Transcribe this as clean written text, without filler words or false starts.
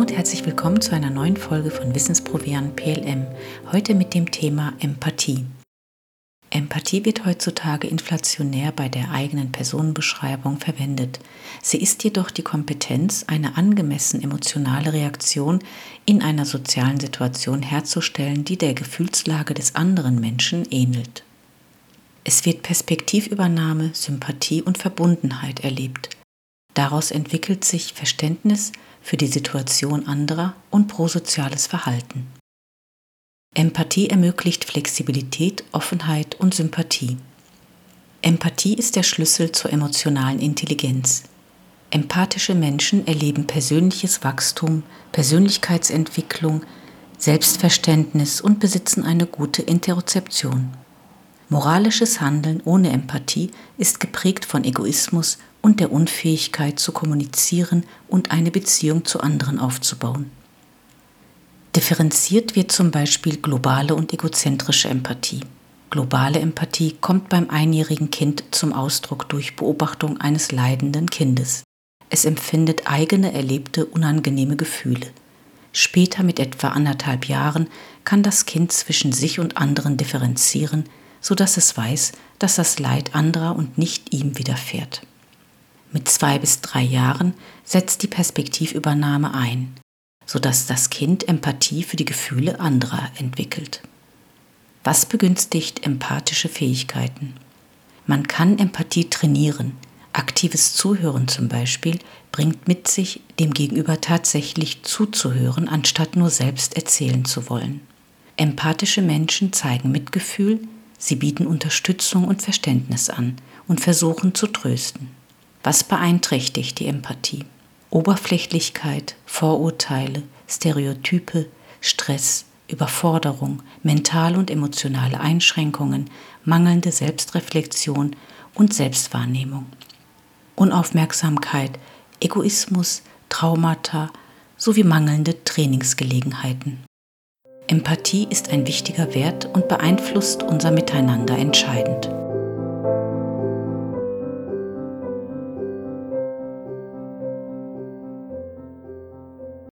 und herzlich willkommen zu einer neuen Folge von Wissensproviant PLM, heute mit dem Thema Empathie. Empathie wird heutzutage inflationär bei der eigenen Personenbeschreibung verwendet. Sie ist jedoch die Kompetenz, eine angemessen emotionale Reaktion in einer sozialen Situation herzustellen, die der Gefühlslage des anderen Menschen ähnelt. Es wird Perspektivübernahme, Sympathie und Verbundenheit erlebt. Daraus entwickelt sich Verständnis für die Situation anderer und prosoziales Verhalten. Empathie ermöglicht Flexibilität, Offenheit und Sympathie. Empathie ist der Schlüssel zur emotionalen Intelligenz. Empathische Menschen erleben persönliches Wachstum, Persönlichkeitsentwicklung, Selbstverständnis und besitzen eine gute Interozeption. Moralisches Handeln ohne Empathie ist geprägt von Egoismus und der Unfähigkeit zu kommunizieren und eine Beziehung zu anderen aufzubauen. Differenziert wird zum Beispiel globale und egozentrische Empathie. Globale Empathie kommt beim einjährigen Kind zum Ausdruck durch Beobachtung eines leidenden Kindes. Es empfindet eigene erlebte unangenehme Gefühle. Später mit etwa 1,5 Jahren kann das Kind zwischen sich und anderen differenzieren, sodass es weiß, dass das Leid anderer und nicht ihm widerfährt. Mit 2 bis 3 Jahren setzt die Perspektivübernahme ein, sodass das Kind Empathie für die Gefühle anderer entwickelt. Was begünstigt empathische Fähigkeiten? Man kann Empathie trainieren. Aktives Zuhören zum Beispiel bringt mit sich, dem Gegenüber tatsächlich zuzuhören, anstatt nur selbst erzählen zu wollen. Empathische Menschen zeigen Mitgefühl, sie bieten Unterstützung und Verständnis an und versuchen zu trösten. Was beeinträchtigt die Empathie? Oberflächlichkeit, Vorurteile, Stereotype, Stress, Überforderung, mentale und emotionale Einschränkungen, mangelnde Selbstreflexion und Selbstwahrnehmung. Unaufmerksamkeit, Egoismus, Traumata sowie mangelnde Trainingsgelegenheiten. Empathie ist ein wichtiger Wert und beeinflusst unser Miteinander entscheidend.